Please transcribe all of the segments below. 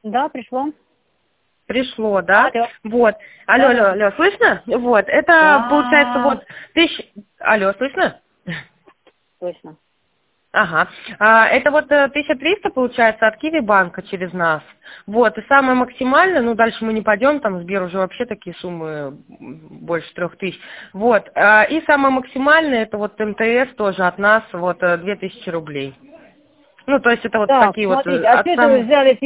Да, пришло. Пришло, да? Алло. Вот. Алло, Да, алло, да. алло, слышно? Вот, это получается Да, вот Алло, слышно? точно. Ага. Это вот 1300 получается от Киви банка через нас. Вот, и самое максимальное, ну дальше мы не пойдем, там Сбер уже вообще такие суммы больше 3000. Вот. И самое максимальное, это вот МТС тоже от нас, вот 2000 рублей. Ну, то есть это вот Так, такие вот смотрите, а от что это вы сам... взяли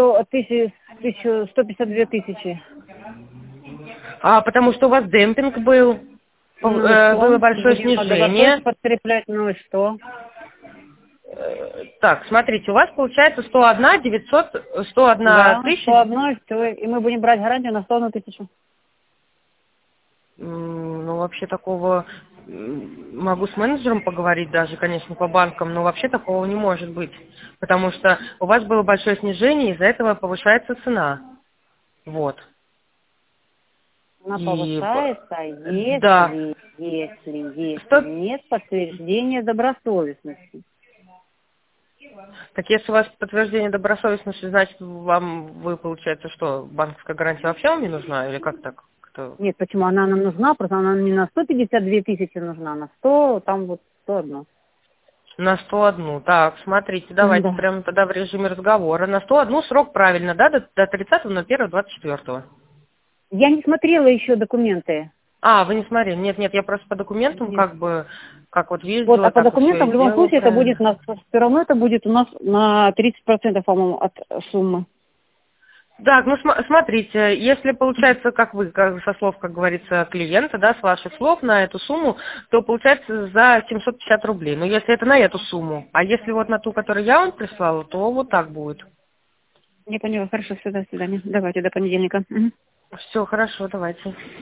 1152 тысячи? потому что у вас демпинг был, Ну и что? было большое Будем снижение. дорогой подкреплять, ну и что? Так, смотрите, у вас получается 101 900, 101 Да, тысяча. 101, и все, и мы будем брать гарантию на 101 тысячу. Ну, вообще такого... Могу с менеджером поговорить даже, конечно, по банкам, но вообще такого не может быть. Потому что у вас было большое снижение, из-за этого повышается цена. Вот. Она И... повышается, Да. если 100. нет подтверждения добросовестности. Так если у вас подтверждение добросовестности, значит, вы, получается, что, банковская гарантия вообще вам не нужна? Или как так? Кто? Нет, почему она нам нужна? Просто она не на 152 тысячи нужна, а на 100, там вот 101. На 101. Так, смотрите, давайте Да. прямо тогда в режиме разговора. На 101 срок правильно, да, до 30.01.24. Я не смотрела еще документы. Вы не смотрели? Нет, нет, я просто по документам Нет. как бы, как вот Вот, а видела, по так вот все документам и в любом сделала случае это будет, правильно. все равно это будет у нас на 30%, по-моему, от суммы. Так, ну смотрите, если получается, как вы, со слов, как говорится, клиента, да, с ваших слов на эту сумму, то получается за 750 рублей. Ну, если это на эту сумму. А если вот на ту, которую я вам прислала, то вот так будет. Я поняла, хорошо, все, до свидания. Давайте, до понедельника. Мгм. Все, хорошо, давайте.